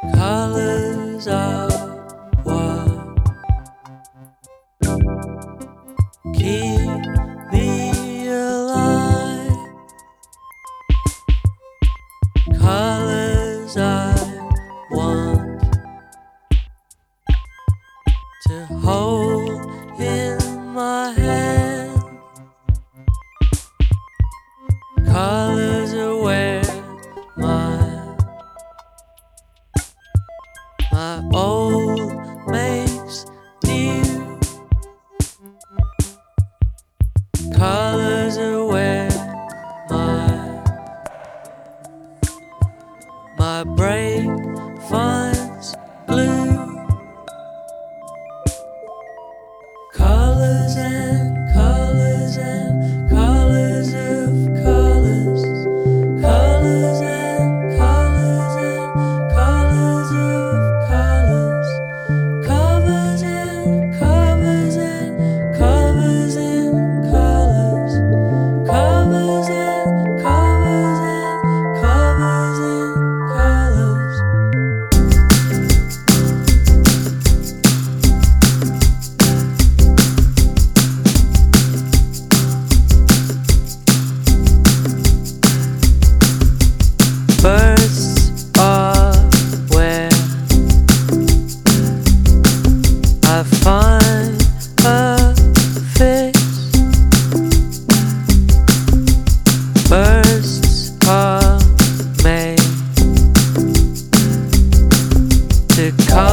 Colors are what keep me alive. Colors I want to hold in my hand. Colors are where my old makes new. Colors are where my brain finds glue. Colors and colors and colors of colors. Colors and colors and colors of colors. Covers and covers and covers in colors. Covers and covers and covers in colors. Birds are where I find a fix. Bursts are made to come